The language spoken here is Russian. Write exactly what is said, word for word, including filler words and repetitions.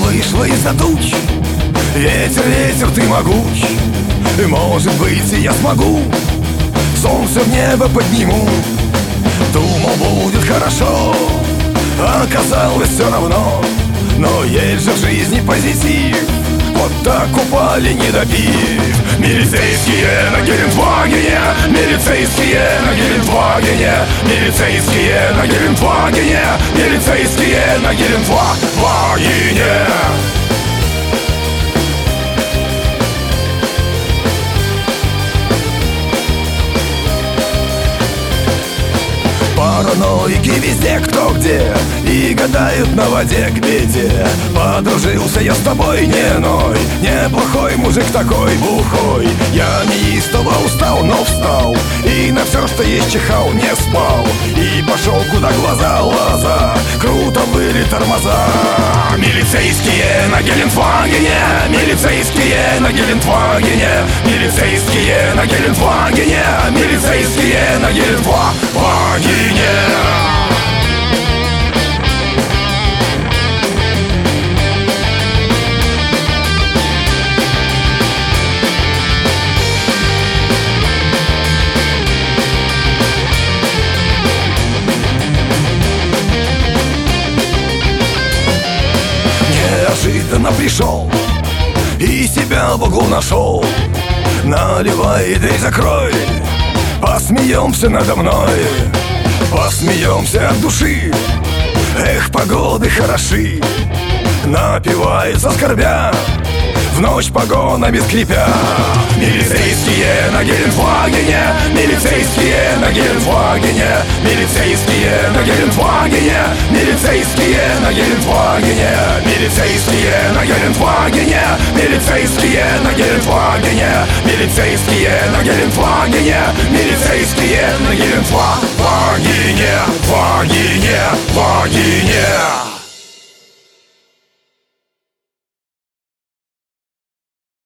вышла из-за туч. Ветер, ветер, ты могуч. И может быть, и я смогу солнце в небо подниму. Думал, будет хорошо, а оказалось все равно. Но есть же в жизни позитив, вот так упали, не допив. Милицейские на Гелендвагене, милицейские на Гелендвагене, милицейские на Гелендвагене, милицейские на Гелендвагене. Параноики везде, кто где, и гадают на воде к беде. Подружился я с тобой, не ной, неплохой мужик такой, бухой. Я неистово устал, но встал, и на все, что есть, чихал, не спал. И пошел, куда глаза лаза, круто были тормоза. Милицейские на Гелендвагене, милицейские на Гелендвагене, милицейские на Гелендвагене, милицейские на Гелендвагене. Неожиданно пришел и себя в углу нашел. Наливай, дверь закрой, посмеемся надо мной, посмеемся от души. Эх, погоды хороши, напивается скорбя, в ночь погонами скрипя. Милицейские на Гелендвагене, милицейские на Гелендвагене, милицейские на Гелендвагене, милицейские на Гелендвагене, милицейские на Гелендвагене, милицейские на Гелендвагене, милицейские на Гелендвагене, милицейские на Гелендвагене, Вагене, Вагене.